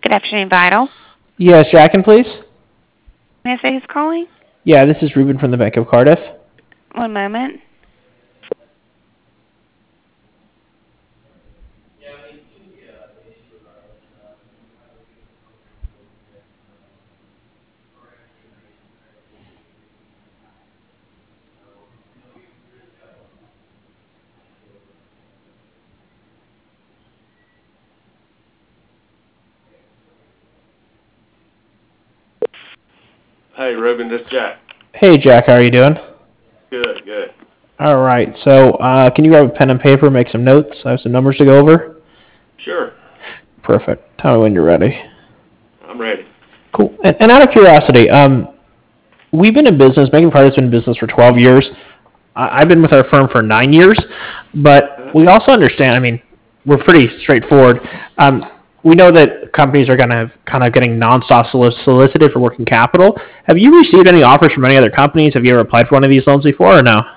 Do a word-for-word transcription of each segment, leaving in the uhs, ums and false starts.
Good afternoon, Vital. Yes, Jackin, please. May I say who's calling? Yeah, this is Ruben from the Bank of Cardiff. One moment. Hey, Ruben, this is Jack. Hey, Jack, how are you doing? Good, good. All right, so uh, can you grab a pen and paper, make some notes? I have some numbers to go over. Sure, Perfect. Tell me when you're ready. I'm ready. Cool. And, and out of curiosity, um, we've been in business. Bank of Cardiff's been in business for twelve years. I, I've been with our firm for nine years, but we also understand. I mean, we're pretty straightforward. Um, we know that companies are going to have kind of getting nonstop solic- solicited for working capital. Have you received any offers from any other companies? Have you ever applied for one of these loans before, or no?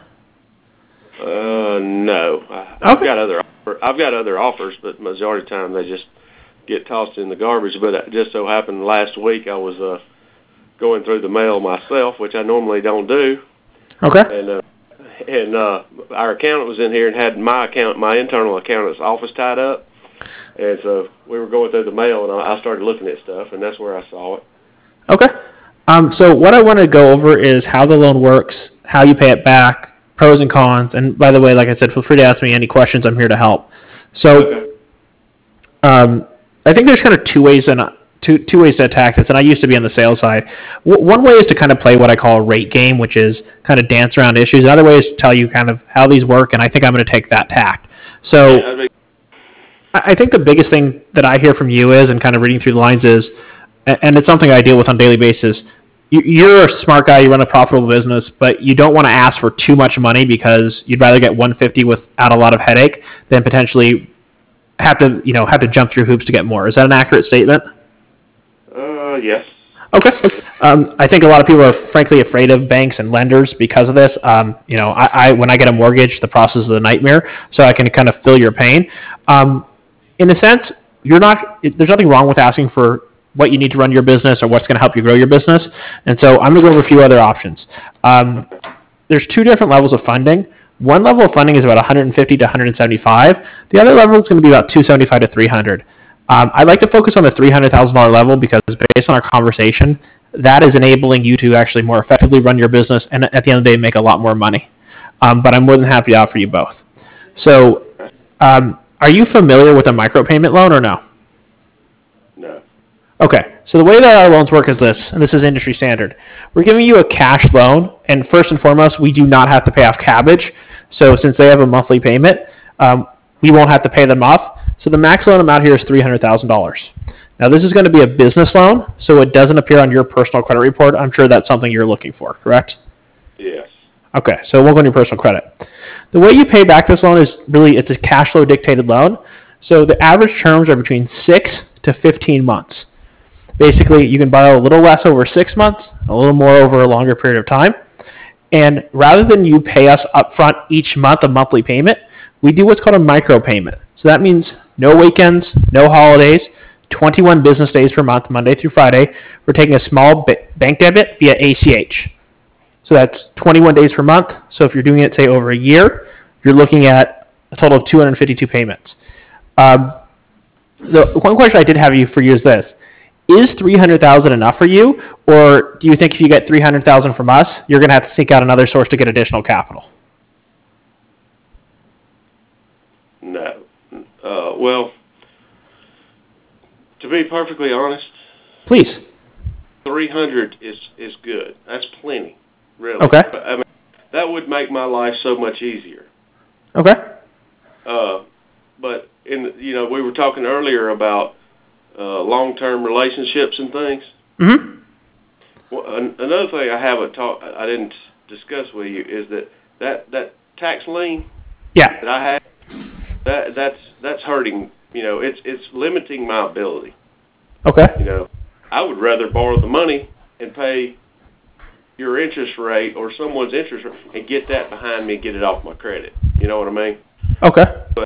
Uh, no, I, I've Okay. got other offer, I've got other offers, but majority of the time they just get tossed in the garbage. But it just so happened last week I was uh, going through the mail myself, which I normally don't do, Okay. and uh, and uh, our accountant was in here and had my account, my internal accountant's office tied up, and so we were going through the mail, and I I started looking at stuff, and that's where I saw it. Okay. Um, so what I want to go over is how the loan works, how you pay it back, pros and cons. And by the way, like I said, feel free to ask me any questions. I'm here to help. So Okay. um, I think there's kind of two ways and two two ways to attack this. And I used to be on the sales side. W- one way is to kind of play what I call a rate game, which is kind of dance around issues. Another way is to tell you kind of how these work. And I think I'm going to take that tact. Yeah, So I mean, I I think the biggest thing that I hear from you is, and kind of reading through the lines is, and it's something I deal with on a daily basis. You're a smart guy. You run a profitable business, but you don't want to ask for too much money because you'd rather get one hundred fifty without a lot of headache than potentially have to, you know, have to jump through hoops to get more. Is that an accurate statement? uh, yes. Okay. Um, I think a lot of people are frankly afraid of banks and lenders because of this. Um, you know, I, I when I get a mortgage, the process is a nightmare. So I can kind of feel your pain. Um, in a sense, you're not. There's nothing wrong with asking for what you need to run your business or what's going to help you grow your business. And so I'm going to go over a few other options. Um, there's two different levels of funding. One level of funding is about one hundred fifty to one hundred seventy-five. The other level is going to be about two hundred seventy-five to three hundred. Um, I'd like to focus on the three hundred thousand dollars level because based on our conversation, that is enabling you to actually more effectively run your business and at the end of the day make a lot more money. Um, but I'm more than happy to offer you both. So, um, are you familiar with a micropayment loan or no? No. Okay, so the way that our loans work is this, and this is industry standard. We're giving you a cash loan, and first and foremost, we do not have to pay off Cabbage. So since they have a monthly payment, um, we won't have to pay them off. So the max loan amount here is three hundred thousand dollars. Now this is going to be a business loan, so it doesn't appear on your personal credit report. I'm sure that's something you're looking for, correct? Yes. Okay, so it won't go on your personal credit. The way you pay back this loan is really it's a cash flow dictated loan. So the average terms are between six to fifteen months. Basically, you can borrow a little less over six months, a little more over a longer period of time. And rather than you pay us upfront each month a monthly payment, we do what's called a micro payment. So that means no weekends, no holidays, twenty-one business days per month, Monday through Friday. We're taking a small bank debit via A C H. So that's twenty-one days per month. So if you're doing it, say, over a year, you're looking at a total of two hundred fifty-two payments. Um, the one question I did have you for you is this. Is three hundred thousand dollars enough for you, or do you think if you get three hundred thousand dollars from us, you're going to have to seek out another source to get additional capital? No. Uh, well, to be perfectly honest, Please. three hundred is is good. That's plenty, really. Okay. But, I mean, that would make my life so much easier. Okay. Uh, but in you know, we were talking earlier about uh, long-term relationships and things. Mm-hmm. Well, an- another thing I haven't talked, I didn't discuss with you is that that, that tax lien Yeah. that I have, that that's that's hurting. You know, it's it's limiting my ability. Okay. You know, I would rather borrow the money and pay your interest rate or someone's interest rate and get that behind me and get it off my credit. You know what I mean? Okay. But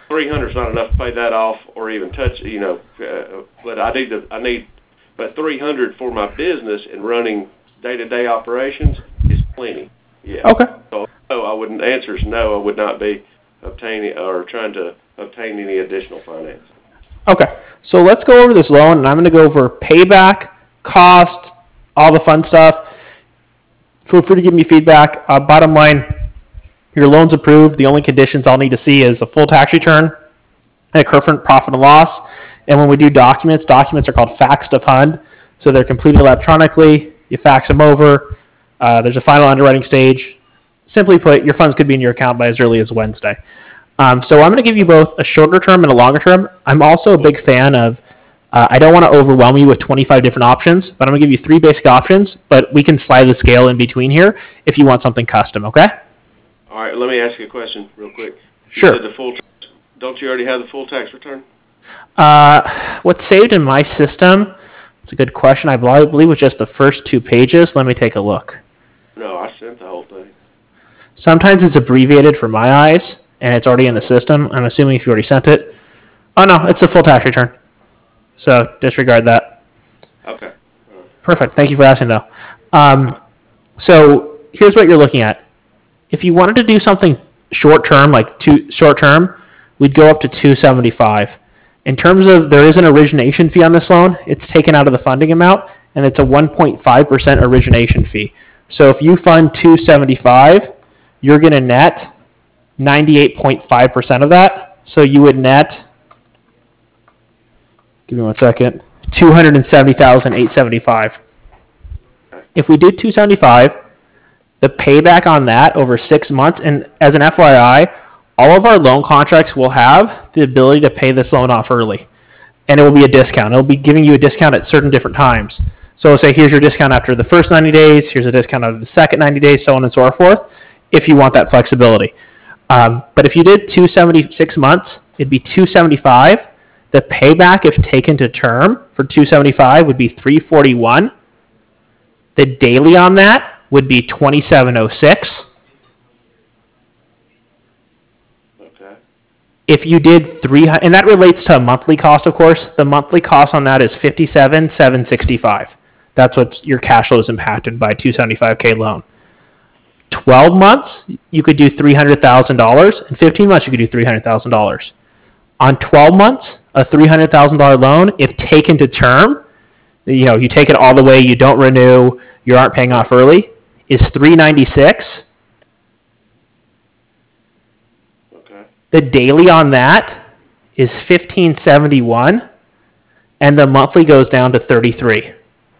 three hundred is not enough to pay that off or even touch, you know, uh, but I need to, I need, but three hundred for my business and running day-to-day operations is plenty. Yeah. Okay. So, no, I wouldn't, answer is no, I would not be obtaining or trying to obtain any additional finance. Okay. So let's go over this loan, and I'm going to go over payback, cost, all the fun stuff. Feel free to give me feedback. Uh, bottom line, your loan's approved. The only conditions I'll need to see is a full tax return and a current profit and loss. And when we do documents, documents are called fax to fund. So they're completed electronically. You fax them over. Uh, there's a final underwriting stage. Simply put, your funds could be in your account by as early as Wednesday. Um, so I'm going to give you both a shorter term and a longer term. I'm also a big fan of, uh, I don't want to overwhelm you with twenty-five different options, but I'm going to give you three basic options, but we can slide the scale in between here if you want something custom, okay? All right, let me ask you a question real quick. You Sure. said the full, don't you already have the full tax return? Uh, what's saved in my system, it's a good question. I believe was just the first two pages. Let me take a look. No, I sent the whole thing. Sometimes it's abbreviated for my eyes, and it's already in the system. I'm assuming if you already sent it. Oh, no, it's a full tax return. So disregard that. Okay. Perfect. Thank you for asking, though. Um, so here's what you're looking at. If you wanted to do something short term, like two short term, we'd go up to two seventy-five. In terms of, there is an origination fee on this loan. It's taken out of the funding amount, and it's a one point five percent origination fee. So if you fund two seventy-five, you're going to net ninety-eight point five percent of that. So you would net, give me one second, two hundred seventy thousand eight hundred seventy-five. If we did two seventy-five, the payback on that over six months, and as an F Y I, all of our loan contracts will have the ability to pay this loan off early. And it will be a discount. It'll be giving you a discount at certain different times. So say here's your discount after the first ninety days, here's a discount after the second ninety days, so on and so forth, if you want that flexibility. Um, but if you did two seventy-six months, it'd be two seventy-five. The payback, if taken to term for two seventy-five, would be three forty-one. The daily on that would be twenty-seven oh six. Okay. If you did three, and that relates to a monthly cost, of course. The monthly cost on that is fifty-seven thousand seven hundred sixty-five. That's what your cash flow is impacted by a two seventy-five K loan. twelve months, you could do three hundred thousand dollars. In fifteen months, you could do three hundred thousand dollars. On twelve months, a three hundred thousand dollars loan, if taken to term, you know, you take it all the way, you don't renew, you aren't paying off early, is three ninety-six. Okay. The daily on that is fifteen seventy-one, and the monthly goes down to thirty-three.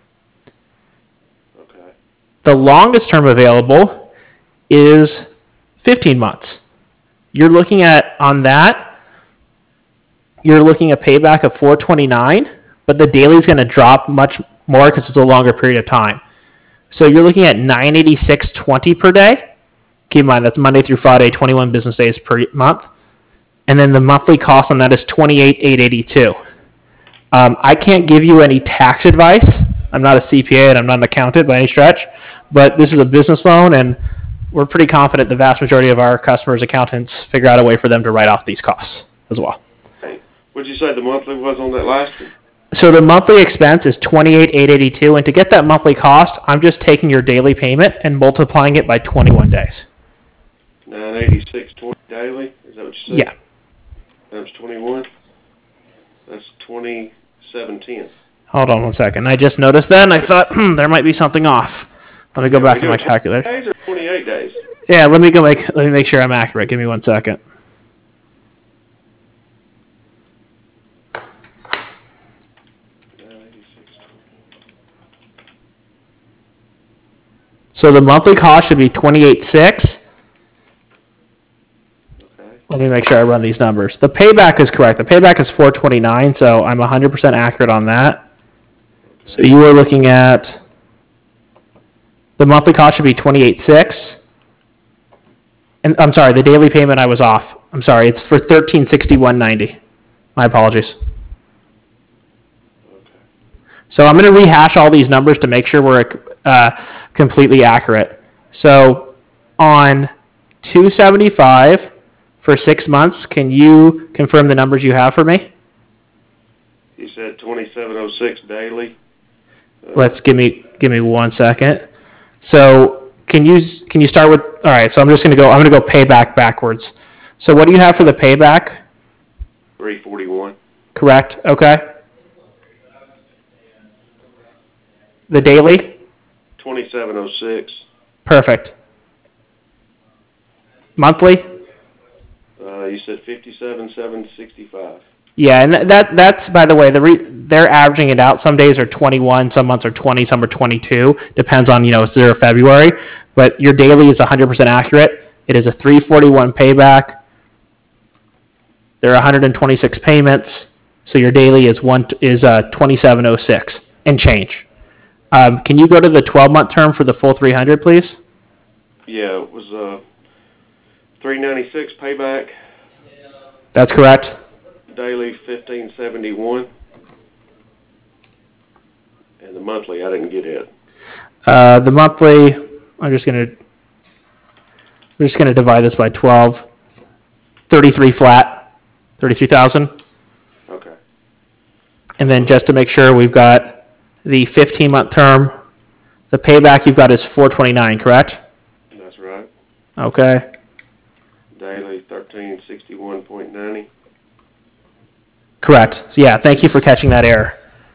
Okay. The longest term available is fifteen months. You're looking at, on that, you're looking at payback of four twenty-nine, but the daily is going to drop much more because it's a longer period of time. So you're looking at nine eighty-six twenty per day. Keep in mind, that's Monday through Friday, twenty-one business days per month. And then the monthly cost on that is twenty-eight thousand eight hundred eighty-two. Um, I can't give you any tax advice. I'm not a C P A and I'm not an accountant by any stretch, but this is a business loan, and we're pretty confident the vast majority of our customers' accountants figure out a way for them to write off these costs as well. Hey, what did you say the monthly was on that last one? So the monthly expense is twenty-eight thousand eight hundred eighty-two, and to get that monthly cost, I'm just taking your daily payment and multiplying it by twenty-one days. nine eighty-six twenty daily? Is that what you said? Yeah. Times twenty-one? That's twenty-seven ten. Hold on one second. I just noticed that, and I thought, hmm, there might be something off. Let me go back to my calculator. Days or twenty-eight days? Yeah, let me go make. Let me make sure I'm accurate. Give me one second. So the monthly cost should be twenty-eight six. Okay. Let me make sure I run these numbers. The payback is correct. The payback is four twenty-nine, so I'm one hundred percent accurate on that. So you were looking at the monthly cost should be twenty-eight six. And I'm sorry, the daily payment I was off. I'm sorry, it's for thirteen sixty-one ninety. My apologies. So I'm going to rehash all these numbers to make sure we're uh, completely accurate. So on two seventy-five, for six months. Can you confirm the numbers you have for me? You said twenty-seven oh six daily. Uh, Let's give me give me one second. So can you can you start with? All right. So I'm just gonna go. I'm gonna go payback backwards. So what do you have for the payback? three forty-one. Correct. Okay. The daily. twenty-seven oh six. Perfect. Monthly. Uh, you said fifty-seven seven sixty-five. Yeah, and that that's by the way, the re, they're averaging it out. Some days are twenty-one, some months are twenty, some are twenty-two. Depends on, you know, zero February. But your daily is one hundred percent accurate. It is a three forty-one payback. There are one hundred twenty-six payments, so your daily is one is uh, twenty-seven oh six and change. Um, can you go to the twelve-month term for the full three hundred, please? Yeah, it was uh, three ninety-six payback. That's correct. Daily fifteen seventy-one. And the monthly, I didn't get it. Uh, the monthly, I'm just gonna we're just gonna divide this by twelve. thirty-three flat, thirty-three thousand. Okay. And then just to make sure, we've got the fifteen-month term. The payback you've got is four twenty-nine, correct? That's right. Okay. Daily thirteen sixty-one point ninety. Correct. So yeah, thank you for catching that error.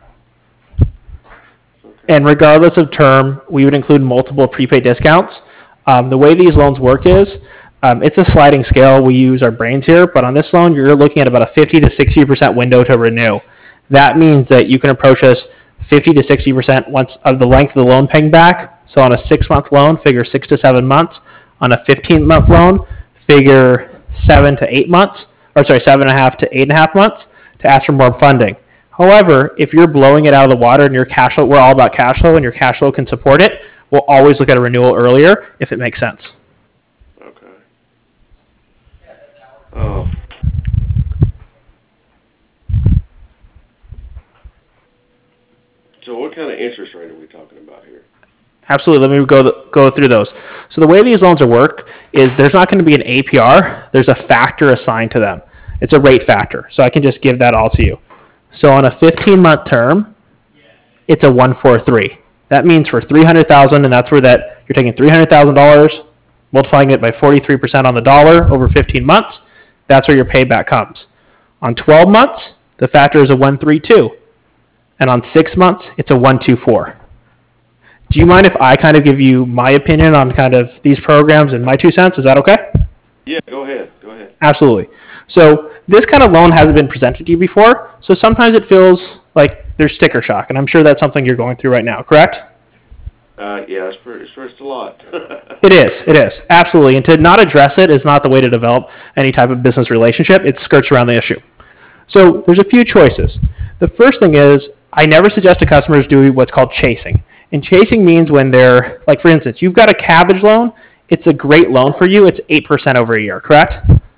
Okay. And regardless of term, we would include multiple prepaid discounts. Um, the way these loans work is, um, it's a sliding scale. We use our brains here, but on this loan, you're looking at about a fifty to sixty percent window to renew. That means that you can approach us fifty to sixty percent once of the length of the loan paying back. So on a six-month loan, figure six to seven months. On a fifteen-month loan, figure seven to eight months, or sorry, seven and a half to eight and a half months to ask for more funding. However, if you're blowing it out of the water and your cash flow, we're all about cash flow, and your cash flow can support it, we'll always look at a renewal earlier if it makes sense. Okay. Oh. So what kind of interest rate are we talking about here? Absolutely. Let me go the, go through those. So the way these loans are work is there's not going to be an A P R. There's a factor assigned to them. It's a rate factor. So I can just give that all to you. So on a fifteen-month term, it's a one forty-three. That means for three hundred thousand dollars, and that's where that you're taking three hundred thousand dollars, multiplying it by forty-three percent on the dollar over fifteen months. That's where your payback comes. On twelve months, the factor is a one thirty-two. And on six months, it's a one twenty-four. Do you mind if I kind of give you my opinion on kind of these programs and my two cents? Is that okay? Yeah, go ahead. Go ahead. Absolutely. So this kind of loan hasn't been presented to you before, so sometimes it feels like there's sticker shock, and I'm sure that's something you're going through right now, correct? Uh, yeah, it's, pretty, it's just a lot. It is. It is. Absolutely. And to not address it is not the way to develop any type of business relationship. It skirts around the issue. So there's a few choices. The first thing is I never suggest to customers do what's called chasing. And chasing means when they're, like for instance, you've got a cabbage loan. It's a great loan for you. It's eight percent over a year, correct?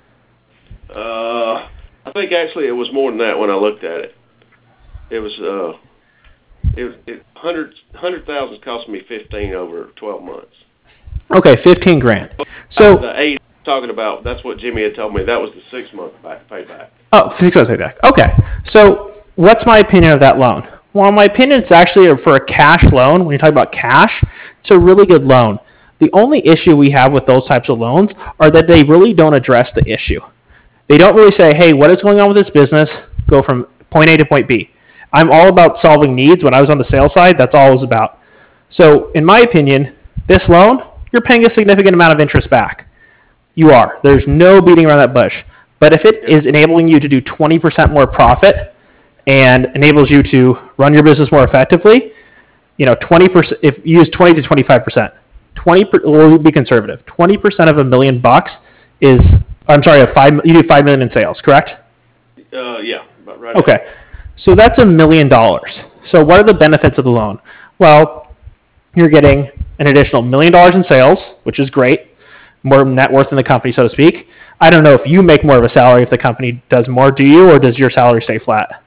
Uh, I think actually it was more than that when I looked at it. It was, uh, it was, it, hundred, hundred thousand cost me fifteen over twelve months. Okay, fifteen grand. So the eight talking about, that's what Jimmy had told me. That was the six month back, payback. Oh, six months payback. Okay. So what's my opinion of that loan? Well, my opinion, it's actually for a cash loan. When you talk about cash, it's a really good loan. The only issue we have with those types of loans are that they really don't address the issue. They don't really say, hey, what is going on with this business? Go from point A to point B. I'm all about solving needs. When I was on the sales side, that's all it was about. So in my opinion, this loan, you're paying a significant amount of interest back. You are. There's no beating around that bush. But if it is enabling you to do twenty percent more profit and enables you to run your business more effectively, you know, twenty percent, if you use twenty to twenty-five percent, twenty per, we'll be conservative, twenty percent of a million bucks is, I'm sorry, a five, you do five million in sales, correct? Uh, yeah, about right. Okay. So that's a million dollars. So what are the benefits of the loan? Well, you're getting an additional million dollars in sales, which is great, more net worth in the company, so to speak. I don't know if you make more of a salary if the company does more, do you, or does your salary stay flat?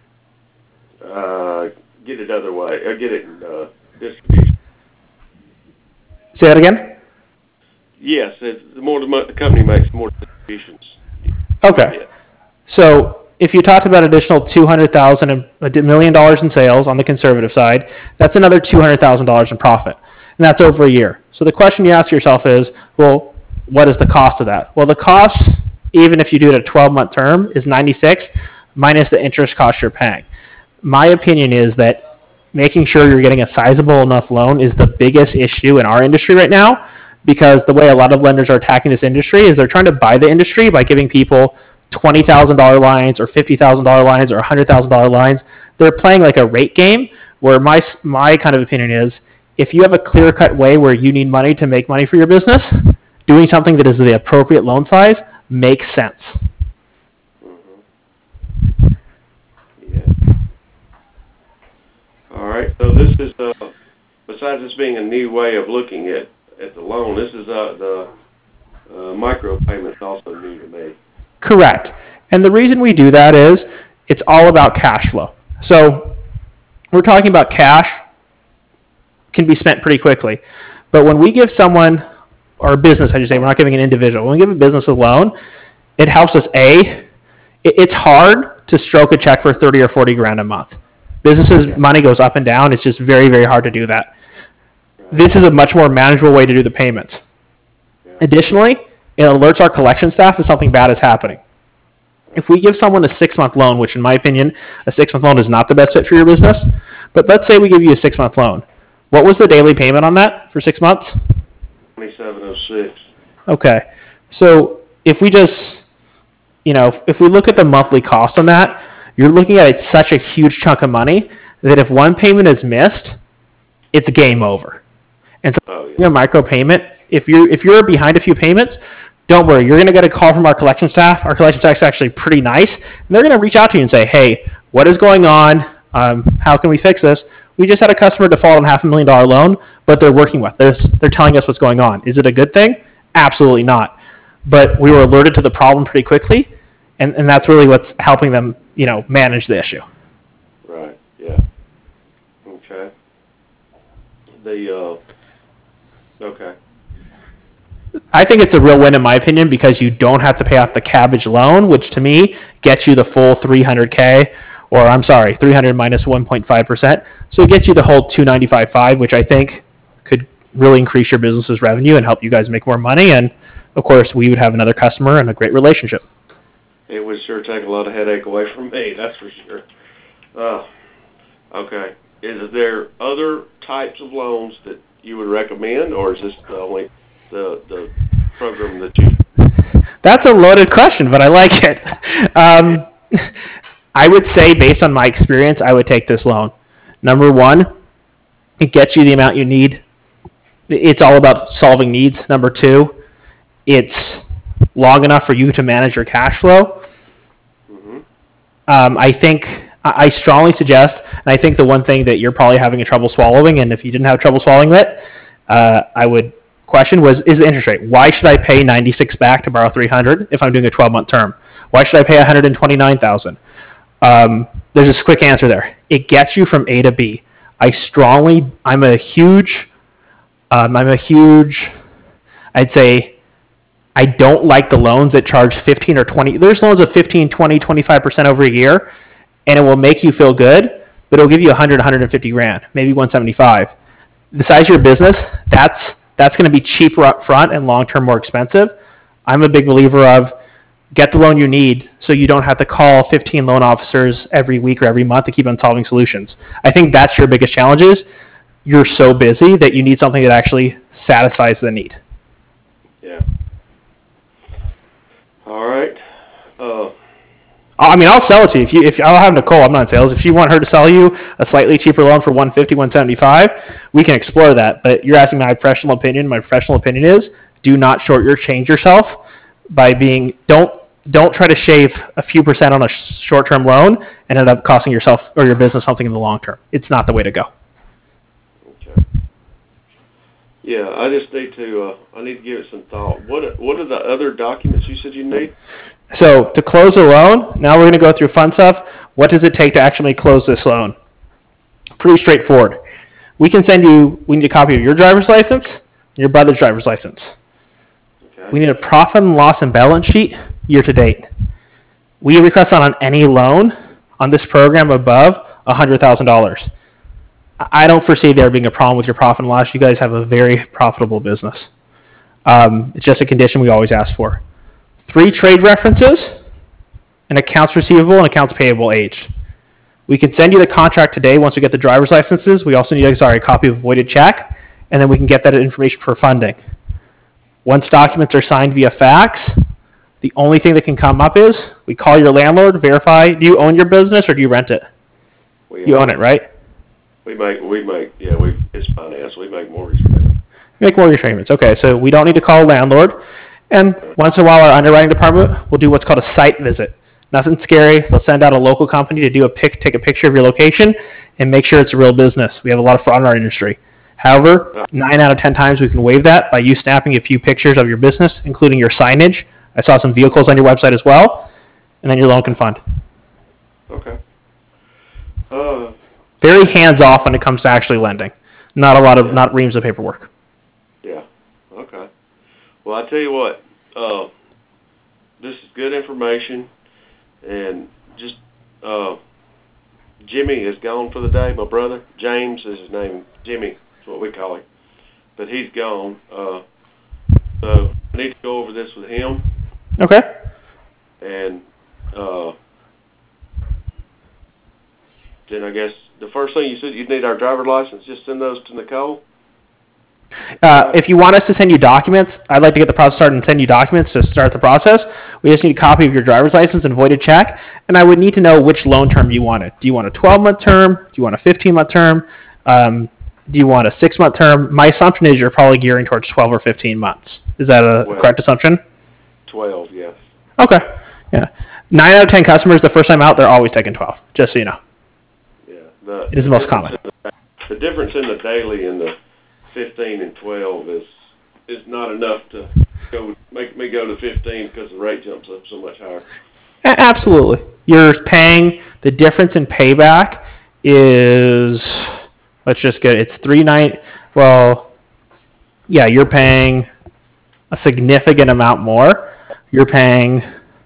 Uh, get it other way. Uh, get it in uh, distribution. Say that again? yes, it, the more the, mo- the company makes, the more distributions. Okay. Yeah. So if you talked about additional two hundred thousand dollars and a million dollars in sales on the conservative side, that's another two hundred thousand dollars in profit. And that's over a year. So the question you ask yourself is, well, what is the cost of that? Well, the cost, even if you do it a twelve-month term, is ninety-six minus the interest cost you're paying. My opinion is that making sure you're getting a sizable enough loan is the biggest issue in our industry right now, because the way a lot of lenders are attacking this industry is they're trying to buy the industry by giving people twenty thousand dollars lines or fifty thousand dollars lines or one hundred thousand dollars lines. They're playing like a rate game, where my my kind of opinion is, if you have a clear-cut way where you need money to make money for your business, doing something that is the appropriate loan size makes sense. Mm-hmm. Yeah. All right. So this is, uh, besides this being a new way of looking at, at the loan, this is uh, the uh, micro payments also new to me. Correct. And the reason we do that is it's all about cash flow. So we're talking about cash can be spent pretty quickly. But when we give someone, or a business, I should say, we're not giving an individual. When we give a business a loan, it helps us, A, it's hard to stroke a check for thirty or forty grand a month. Businesses' money goes up and down. It's just very, very hard to do that. This is a much more manageable way to do the payments. Additionally, it alerts our collection staff if something bad is happening. If we give someone a six-month loan, which in my opinion, a six-month loan is not the best fit for your business, but let's say we give you a six-month loan. What was the daily payment on that for six months? twenty-seven oh six. Okay. So if we just, you know, if we look at the monthly cost on that, you're looking at such a huge chunk of money that if one payment is missed, it's game over. And so Oh, yeah. a micro payment, if you're if you're behind a few payments, don't worry. You're going to get a call from our collection staff. Our collection staff is actually pretty nice. And they're going to reach out to you and say, hey, what is going on? Um, how can we fix this? We just had a customer default on half a million dollar loan, but they're working with us. They're, they're telling us what's going on. Is it a good thing? Absolutely not. But we were alerted to the problem pretty quickly, and, and that's really what's helping them, you know, manage the issue. Right. Yeah. Okay. The uh. Okay. I think it's a real win in my opinion, because you don't have to pay off the cabbage loan, which to me gets you the full three hundred K, or I'm sorry, three hundred minus one point five percent. So it gets you the whole two ninety-five point five, which I think could really increase your business's revenue and help you guys make more money. And of course, we would have another customer and a great relationship. It would sure take a lot of headache away from me, that's for sure. Uh, okay. Is there other types of loans that you would recommend, or is this the only the the program that you? That's a loaded question, but I like it. Um, I would say, based on my experience, I would take this loan. Number one, it gets you the amount you need. It's all about solving needs. Number two, it's long enough for you to manage your cash flow. Mm-hmm. Um, I think I strongly suggest, and I think the one thing that you're probably having a trouble swallowing, and if you didn't have trouble swallowing it, uh, I would question was, is the interest rate. Why should I pay ninety-six back to borrow three hundred if I'm doing a twelve-month term? Why should I pay one hundred twenty-nine thousand? Um, there's this quick answer there. It gets you from A to B. I strongly, I'm a huge, um, I'm a huge, I'd say, I don't like the loans that charge fifteen or twenty. There's loans of fifteen, twenty, twenty-five percent over a year, and it will make you feel good, but it'll give you one hundred, one hundred fifty grand, maybe one seventy-five. The size of your business, that's that's going to be cheaper up front and long-term more expensive. I'm a big believer of get the loan you need so you don't have to call fifteen loan officers every week or every month to keep on solving solutions. I think that's your biggest challenge is you're so busy that you need something that actually satisfies the need. Yeah. All right. Uh, I mean, I'll sell it to you. If you, if I'll have Nicole, I'm not in sales. If you want her to sell you a slightly cheaper loan for one fifty, one seventy-five, we can explore that. But you're asking my professional opinion. My professional opinion is do not short your change yourself by being, don't, don't try to shave a few percent on a short-term loan and end up costing yourself or your business something in the long term. It's not the way to go. okay. Yeah, I just need to, uh, I need to give it some thought. What are, what are the other documents you said you need? So to close a loan, now we're going to go through fun stuff. What does it take to actually close this loan? Pretty straightforward. We can send you, we need a copy of your driver's license, your brother's driver's license. We need a profit and loss and balance sheet year to date. We request that on any loan on this program above one hundred thousand dollars. I don't foresee there being a problem with your profit and loss. You guys have a very profitable business. Um, it's just a condition we always ask for. Three trade references, and accounts receivable and accounts payable aged. We can send you the contract today once we get the driver's licenses. We also need sorry, a copy of a voided check, and then we can get that information for funding. Once documents are signed via fax, the only thing that can come up is we call your landlord, verify, do you own your business or do you rent it? We You own it, right? We make, we make, yeah, we, it's finance, we make mortgage payments. You make mortgage payments. Okay, so we don't need to call a landlord. And once in a while, our underwriting department will do what's called a site visit. Nothing scary. They'll send out a local company to do a pic, take a picture of your location and make sure it's a real business. We have a lot of fraud in our industry. However, nine out of ten times we can waive that by you snapping a few pictures of your business, including your signage. I saw some vehicles on your website as well, and then your loan can fund. Okay. Uh, Very hands-off when it comes to actually lending. Not a lot of, not reams of paperwork. yeah, okay. Well, I tell you what, uh, this is good information, and just, uh, Jimmy is gone for the day, my brother. James is his name. Jimmy is what we call him. But he's gone. Uh, so I need to go over this with him. Okay. And uh, then I guess the first thing you said, you'd need our driver's license. Just send those to Nicole. Uh, if you want us to send you documents, I'd like to get the process started and send you documents to start the process. We just need a copy of your driver's license and voided check, and I would need to know which loan term you wanted. Do you want a twelve-month term? Do you want a fifteen-month term? Um, do you want a six-month term? My assumption is you're probably gearing towards twelve or fifteen months. Is that a Well, correct assumption? twelve, yes. Okay. Yeah. Nine out of ten customers, the first time out, they're always taking twelve, just so you know. Yeah. The, It is the most common. The difference in the daily and the fifteen and twelve is is not enough to go make me go to fifteen because the rate jumps up so much higher. A- Absolutely. You're paying, the difference in payback is, let's just get, it's three nine, well, yeah, you're paying a significant amount more. You're paying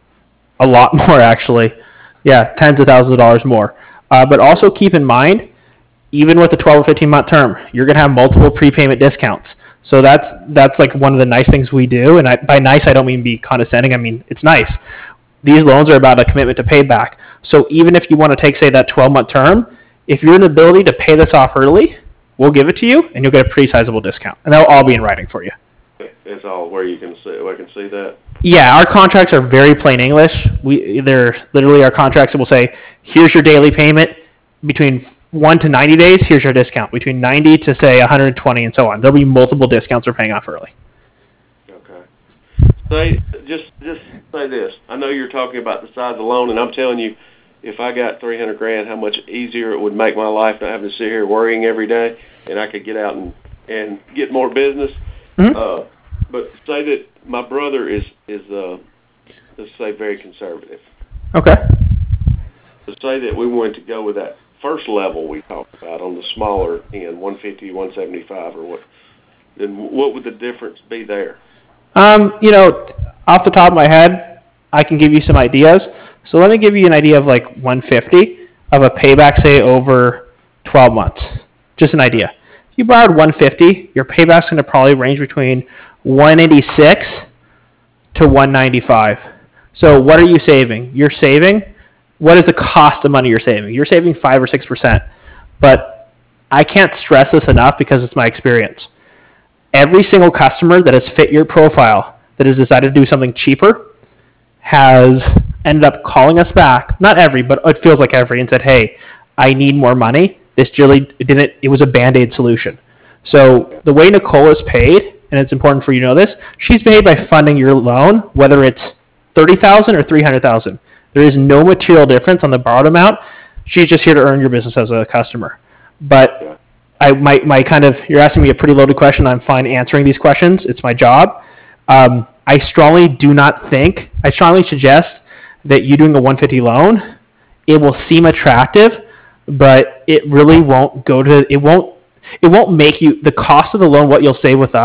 a lot more, actually. Yeah, tens of thousands of dollars more. Uh, but also keep in mind, even with the twelve or fifteen month term, you're going to have multiple prepayment discounts. So that's that's like one of the nice things we do. And I, by nice, I don't mean be condescending. I mean, it's nice. These loans are about a commitment to pay back. So even if you want to take, say, that twelve month term, if you're in the ability to pay this off early, we'll give it to you, and you'll get a pretty sizable discount. And that'll all be in writing for you. It's all where you can see, where I can see that. Yeah, our contracts are very plain English. We they're literally our contracts that will say, here's your daily payment between one to ninety days. Here's your discount between ninety to say one hundred twenty, and so on. There'll be multiple discounts we're paying off early. Okay. Say just just say this. I know you're talking about the size of the loan, and I'm telling you, if I got three hundred grand, how much easier it would make my life not having to sit here worrying every day, and I could get out and and get more business. Mm-hmm. Uh, but say that my brother is is uh, let's say very conservative. Okay. To say that we wanted to go with that first level we talked about on the smaller end, one fifty, one seventy-five, or what, then what would the difference be there? Um, you know, off the top of my head, I can give you some ideas. So let me give you an idea of like one fifty of a payback, say, over twelve months. Just an idea. If you borrowed one fifty, your payback's going to probably range between one eighty-six to one ninety-five. So what are you saving? You're saving, what is the cost of money you're saving? You're saving five or six percent. But I can't stress this enough because it's my experience. Every single customer that has fit your profile, that has decided to do something cheaper, has ended up calling us back. Not every, but it feels like every, and said, hey, I need more money. This really didn't, it was a Band-Aid solution. So the way Nicole is paid, and it's important for you to know this, she's paid by funding your loan, whether it's thirty thousand dollars or three hundred thousand dollars. There is no material difference on the borrowed amount. She's just here to earn your business as a customer. But I my, my kind of, you're asking me a pretty loaded question. I'm fine answering these questions. It's my job. Um, I strongly do not think, I strongly suggest that you doing a one fifty loan, it will seem attractive, but it really won't go to, it won't, it won't make you, the cost of the loan, what you'll save with us,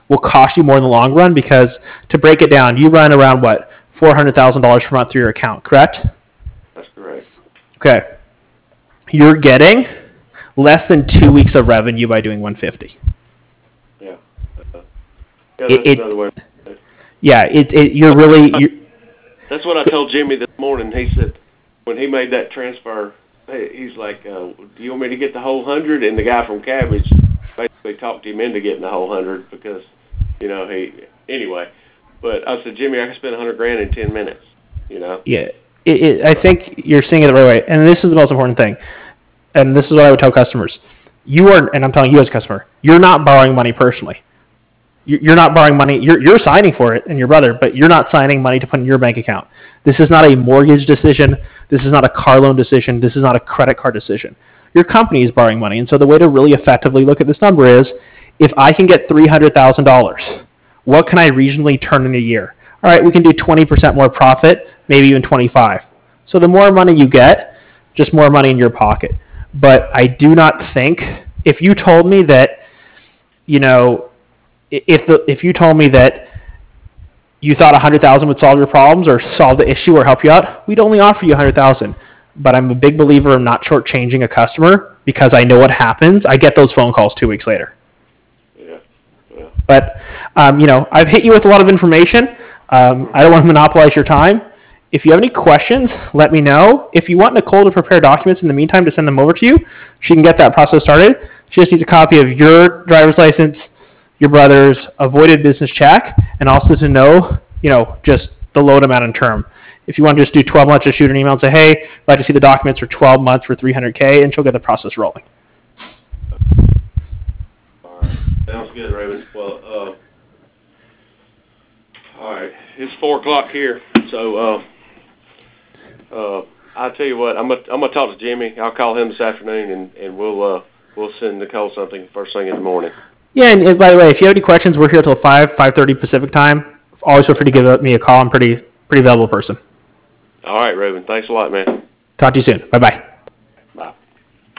will cost you more in the long run because to break it down, you run around what four hundred thousand dollars per month through your account, correct? That's correct. Okay. You're getting less than two weeks of revenue by doing one fifty. Yeah. Uh, yeah, that's It- it- another way. Yeah, it, it you're really you're, That's what I told Jimmy this morning. He said when he made that transfer, he- he's like, uh, "Do you want me to get the whole hundred?" And the guy from Cabbage basically talked him into getting the whole hundred because, you know, he anyway. But I said, Jimmy, I can spend a hundred grand in ten minutes. You know. yeah. It, it, I think you're seeing it the right way, and this is the most important thing. And this is what I would tell customers: you are, and I'm telling you as a customer, you're not borrowing money personally. You- You're not borrowing money. You're, you're signing for it and your brother, but you're not signing money to put in your bank account. This is not a mortgage decision. This is not a car loan decision. This is not a credit card decision. Your company is borrowing money. And so the way to really effectively look at this number is if I can get three hundred thousand dollars, what can I reasonably turn in a year? All right, we can do twenty percent more profit, maybe even twenty-five. So the more money you get, just more money in your pocket. But I do not think, if you told me that, you know, if the if you told me that you thought one hundred thousand would solve your problems or solve the issue or help you out, we'd only offer you one hundred thousand. But I'm a big believer in not shortchanging a customer because I know what happens. I get those phone calls two weeks later. Yeah. Yeah. But um, you know, I've hit you with a lot of information. Um, I don't want to monopolize your time. If you have any questions, let me know. If you want Nicole to prepare documents in the meantime to send them over to you, she can get that process started. She just needs a copy of your driver's license, your brother's avoided business check, and also to know, you know, just the load amount and term. If you want to just do twelve months, just shoot an email and say, hey, I'd like to see the documents for twelve months for three hundred K, and she'll get the process rolling. All right. Sounds good, Raven. Well, uh, all right. It's four o'clock here, so uh, uh, I'll tell you what. I'm gonna I'm gonna talk to Jimmy. I'll call him this afternoon, and and we'll uh, we'll send Nicole something first thing in the morning. Yeah, and, and by the way, if you have any questions, we're here till five, five thirty Pacific time. Always feel free to give me a call. I'm pretty pretty available person. All right, Raven. Thanks a lot, man. Talk to you soon. Bye-bye.